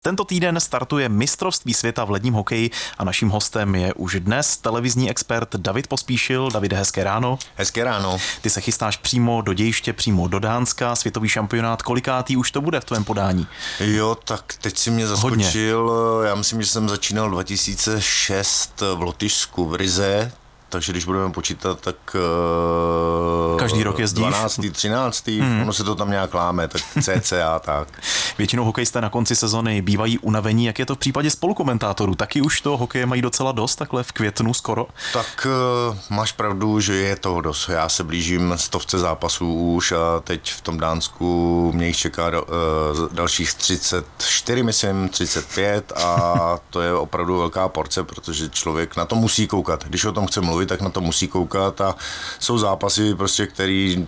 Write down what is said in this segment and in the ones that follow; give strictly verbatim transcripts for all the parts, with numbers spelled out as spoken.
Tento týden startuje mistrovství světa v ledním hokeji a naším hostem je už dnes televizní expert David Pospíšil. Davide, hezké ráno. Hezké ráno. Ty se chystáš přímo do dějiště, přímo do Dánska, světový šampionát. Kolikátý už to bude v tvém podání? Jo, tak teď si mě zaskočil. Hodně. Já myslím, že jsem začínal dva tisíce šest v Lotyšsku v Rize. Takže když budeme počítat, tak každý rok jezdíš? dvanáctý, třináctý Hmm. Ono se to tam nějak láme, tak cca tak. Většinou hokejisté na konci sezony bývají unavení. Jak je to v případě spolukomentátorů? Taky už to hokeje mají docela dost, takhle v květnu skoro? Tak uh, máš pravdu, že je toho dost. Já se blížím stovce zápasů už a teď v tom Dánsku mě jich čeká uh, dalších třicet čtyři, myslím, třicet pět a to je opravdu velká porce, protože člověk na to musí koukat. Když o tom chce mluvit, tak na to musí koukat a jsou zápasy, prostě, který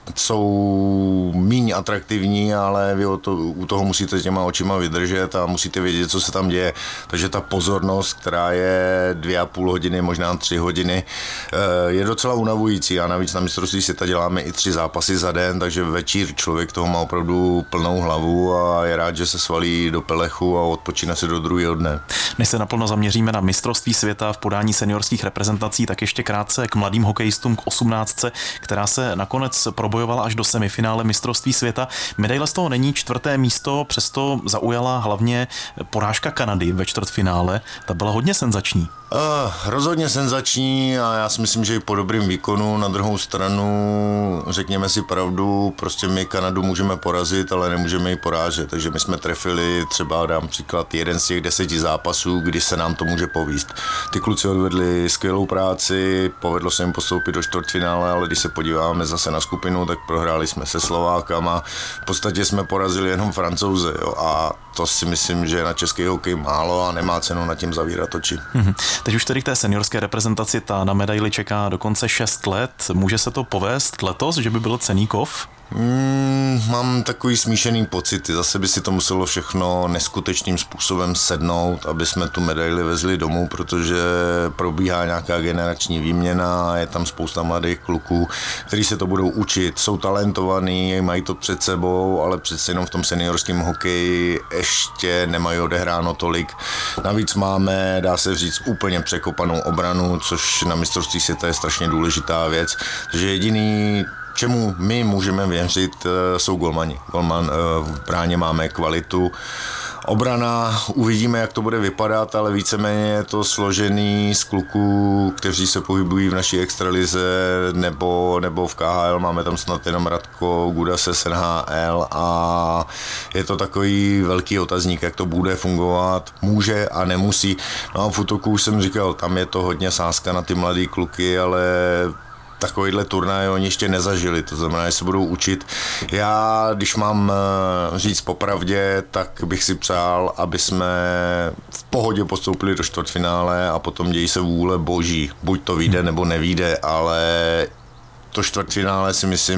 jsou míň atraktivní, ale vy to, u toho musíte těma očima vydržet a musíte vědět, co se tam děje. Takže ta pozornost, která je dvě a půl hodiny, možná tři hodiny, je docela unavující a navíc na mistrovství světa děláme i tři zápasy za den, takže večír člověk toho má opravdu plnou hlavu a je rád, že se svalí do pelechu a odpočíne se do druhého dne. Než se naplno zaměříme na mistrovství světa v podání seniorských reprezentací, tak ještě krátce k mladým hokejistům, k osmnáctce, která se nakonec probojovala až do semifinále mistrovství světa. Medaile z toho není, čtvrté místo, přesto zaujala hlavně porážka Kanady ve čtvrtfinále. Ta byla hodně senzační. Uh, rozhodně senzační a já si myslím, že i po dobrým výkonu. Na druhou stranu, řekněme si pravdu, prostě my Kanadu můžeme porazit, ale nemůžeme ji porážet. Takže my jsme trefili třeba, dám příklad, jeden z těch deseti zápasů, kdy se nám to může povíst. Ty kluci odvedli skvělou práci, povedlo se jim postoupit do čtvrtfinále, ale když se podíváme zase na skupinu, tak prohráli jsme se Slovákama. V podstatě jsme porazili jenom Francouze, jo, a to si myslím, že je na český hokej málo a nemá cenu nad tím zavírat oči. Mm-hmm. Teď už tedy k té seniorské reprezentaci, ta na medaili čeká dokonce šest let. Může se to povést letos, že by byl cenný kov? Mm, mám takový smíšený pocity. Zase by si to muselo všechno neskutečným způsobem sednout, aby jsme tu medaili vezli domů, protože probíhá nějaká generační výměna, je tam spousta mladých kluků, kteří se to budou učit, jsou talentovaní, mají to před sebou, ale přece jenom v tom seniorském hokeji ještě nemají odehráno tolik. Navíc máme, dá se říct, úplně překopanou obranu, což na mistrovství světa je strašně důležitá věc. Takže jediný, čemu my můžeme věřit, jsou golmani. Golman v bráně máme kvalitu. Obrana, uvidíme, jak to bude vypadat, ale víceméně je to složený z kluků, kteří se pohybují v naší extralize nebo, nebo v K H L. Máme tam snad jenom Radko Gudase z N H L a je to takový velký otazník, jak to bude fungovat. Může a nemusí. No a v útoku už jsem říkal, tam je to hodně sázka na ty mladý kluky, ale takovýhle turnaj oni ještě nezažili, to znamená, že se budou učit. Já, když mám říct popravdě, tak bych si přál, aby jsme v pohodě postoupili do čtvrtfinále a potom dějí se vůle boží. Buď to vyjde, nebo nevyjde, ale to čtvrtfinále si myslím,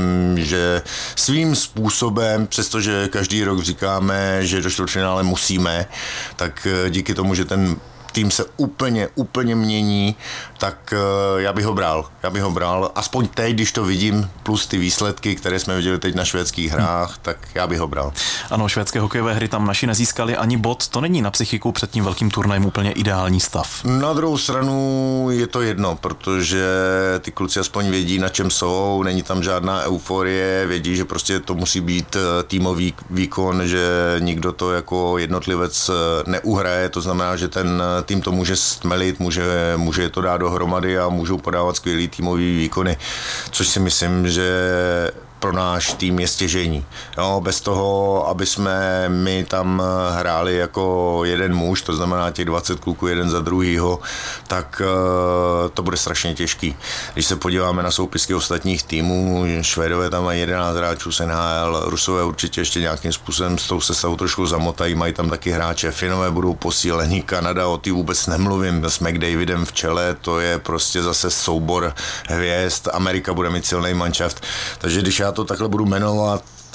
že svým způsobem, přestože každý rok říkáme, že do čtvrtfinále musíme, tak díky tomu, že ten tým se úplně, úplně mění, tak uh, já bych ho bral. Já bych ho bral, aspoň teď, když to vidím, plus ty výsledky, které jsme viděli teď na švédských hrách, hmm. tak já bych ho bral. Ano, švédské hokejové hry tam naši nezískali ani bod, to není na psychiku před tím velkým turnajem úplně ideální stav. Na druhou stranu je to jedno, protože ty kluci aspoň vědí, na čem jsou, není tam žádná euforie, vědí, že prostě to musí být týmový výkon, že nikdo to jako jednotlivec neuhraje, to znamená, že ten tým to může stmelit, může, může to dát dohromady a můžou podávat skvělý týmový výkony, což si myslím, že pro náš tým je stěžejní. Jo, bez toho, aby jsme my tam hráli jako jeden muž, to znamená těch dvacet kluků jeden za druhýho, tak uh, to bude strašně těžký. Když se podíváme na soupisky ostatních týmů, Švédové tam mají jedenáct hráčů z N H L, Rusové určitě ještě nějakým způsobem s tou sestavou trošku zamotají, mají tam taky hráče, Finové budou posílení, Kanada, o ty vůbec nemluvím, s McDavidem v čele, to je prostě zase soubor hvězd, Amerika bude mít silný manšaft, takže když já to takhle budu jmenovat,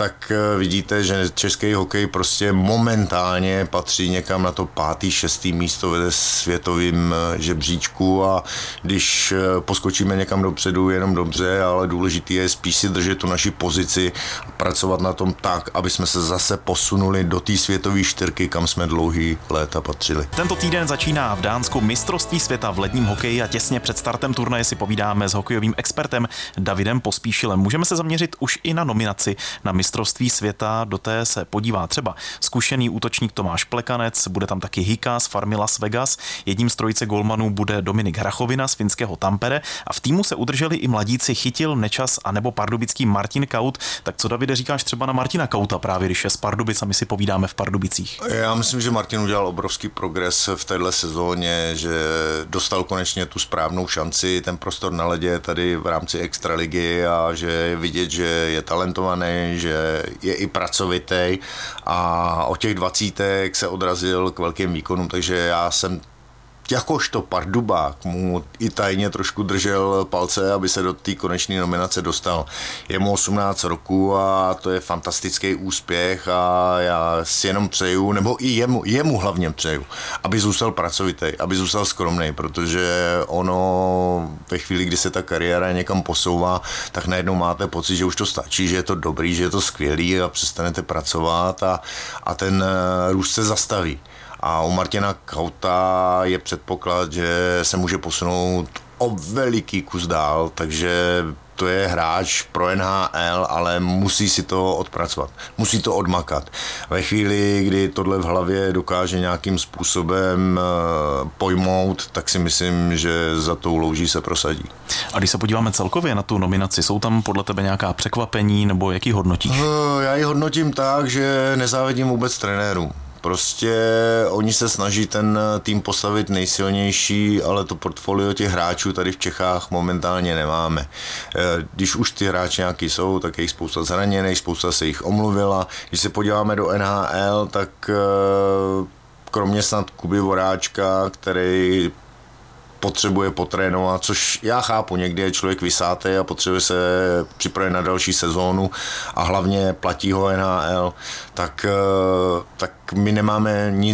tak vidíte, že český hokej prostě momentálně patří někam na to pátý, šestý místo ve světovém žebříčku a když poskočíme někam dopředu, jenom dobře, ale důležité je spíš si držet tu naši pozici a pracovat na tom tak, aby jsme se zase posunuli do té světové čtyřky, kam jsme dlouhý léta patřili. Tento týden začíná v Dánsku mistrovství světa v ledním hokeji a těsně před startem turnaje si povídáme s hokejovým expertem Davidem Pospíšilem. Můžeme se zaměřit už i na nominaci na mistrovství světa, do té se podívá třeba zkušený útočník Tomáš Plekanec, bude tam taky Hika z farmy Las Vegas, jedním z trojice golmanů bude Dominik Hrachovina z finského Tampere a v týmu se udrželi i mladíci Chytil, Nečas a nebo pardubický Martin Kaut. Tak co, Davide, říkáš třeba na Martina Kauta právě, když je z Pardubic a my si povídáme v Pardubicích? Já myslím, že Martin udělal obrovský progres v téhle sezóně, že dostal konečně tu správnou šanci, ten prostor na ledě tady v rámci extraligy a že je vidět, že je talentovaný, že je i pracovitý a od těch dvacítek se odrazil k velkým výkonům, takže já jsem jakožto Pardubák mu i tajně trošku držel palce, aby se do té konečné nominace dostal. Je mu osmnáct roků a to je fantastický úspěch a já si jenom přeju, nebo i jemu, jemu hlavně přeju, aby zůstal pracovitý, aby zůstal skromný, protože ono ve chvíli, kdy se ta kariéra někam posouvá, tak najednou máte pocit, že už to stačí, že je to dobrý, že je to skvělý a přestanete pracovat a, a ten růst se zastaví. A u Martina Kauta je předpoklad, že se může posunout o veliký kus dál, takže to je hráč pro N H L, ale musí si to odpracovat, musí to odmakat. Ve chvíli, kdy tohle v hlavě dokáže nějakým způsobem pojmout, tak si myslím, že za tou louží se prosadí. A když se podíváme celkově na tu nominaci, jsou tam podle tebe nějaká překvapení, nebo jaký hodnotíš? Já ji hodnotím tak, že nezávidím vůbec trenérům. Prostě oni se snaží ten tým postavit nejsilnější, ale to portfolio těch hráčů tady v Čechách momentálně nemáme. Když už ty hráči nějaký jsou, tak je jich spousta zraněných, spousta se jich omluvila. Když se podíváme do N H L, tak kromě snad Kuby Voráčka, který potřebuje potrénovat, což já chápu, někdy je člověk vysátý a potřebuje se připravit na další sezónu a hlavně platí ho N H L, tak, tak my nemáme nic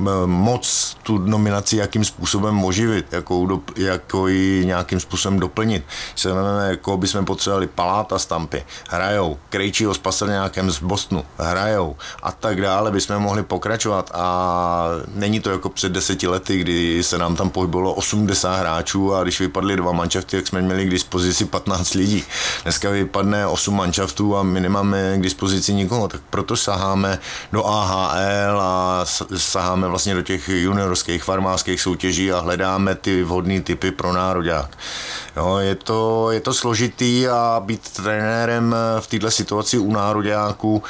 moc tu nominaci jakým způsobem oživit, jako, do, jako ji nějakým způsobem doplnit. Se jmenujeme, jako bychom potřebovali Paláta z Tampy, hrajou, Krejčího s Pastrňákem z Bostonu, hrajou a tak dále, bychom mohli pokračovat a není to jako před deseti lety, kdy se nám tam pohybilo osmdesát hráčů a když vypadly dva manšafty, tak jsme měli k dispozici patnáct lidí. Dneska vypadne osm manšaftů a my nemáme k dispozici nikoho, tak proto saháme do A H L a saháme vlastně do těch juniorských, farmářských soutěží a hledáme ty vhodné typy pro nároďák. Jo, je to, je to složitý a být trenérem v této situaci u nároďáků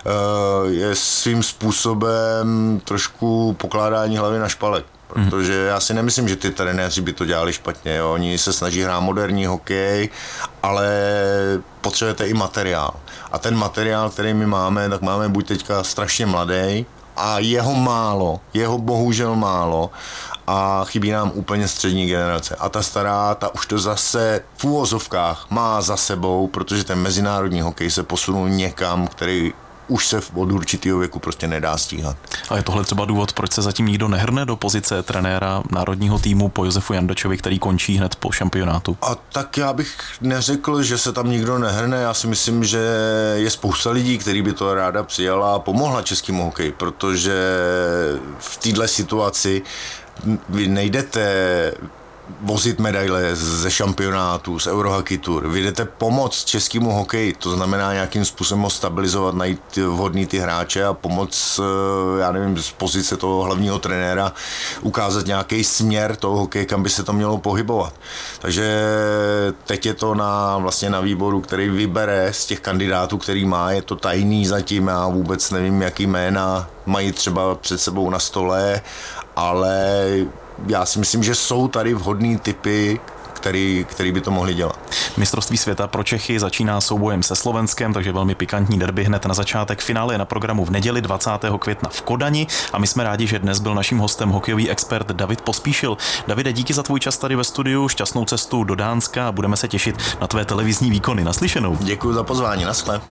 je svým způsobem trošku pokládání hlavy na špalek. Protože já si nemyslím, že ty trenéři by to dělali špatně. Jo. Oni se snaží hrát moderní hokej, ale potřebujete i materiál. A ten materiál, který my máme, tak máme buď teďka strašně mladý, a jeho málo, jeho bohužel málo a chybí nám úplně střední generace. A ta stará, ta už to zase v úvozovkách má za sebou, protože ten mezinárodní hokej se posunul někam, který už se od určitého věku prostě nedá stíhat. A je tohle třeba důvod, proč se zatím nikdo nehrne do pozice trenéra národního týmu po Josefu Jandačovi, který končí hned po šampionátu? A tak já bych neřekl, že se tam nikdo nehrne. Já si myslím, že je spousta lidí, který by to ráda přijala a pomohla českému hokeji, protože v této situaci vy nejdete vozit medaile ze šampionátu, z Eurohockey Tour. Vy jdete pomoct českému hokeji, to znamená nějakým způsobem ho stabilizovat, najít vhodný ty hráče a pomoct, já nevím, z pozice toho hlavního trenéra ukázat nějaký směr toho hokeje, kam by se to mělo pohybovat. Takže teď je to na, vlastně na výboru, který vybere z těch kandidátů, který má, je to tajný zatím, já vůbec nevím, jaký jména mají třeba před sebou na stole, ale já si myslím, že jsou tady vhodný typy, který, který by to mohli dělat. Mistrovství světa pro Čechy začíná soubojem se Slovenskem, takže velmi pikantní derby hned na začátek. Finále je na programu v neděli dvacátého května v Kodani a my jsme rádi, že dnes byl naším hostem hokejový expert David Pospíšil. Davide, díky za tvůj čas tady ve studiu, šťastnou cestu do Dánska a budeme se těšit na tvé televizní výkony. Naslyšenou. Děkuji za pozvání, naschle.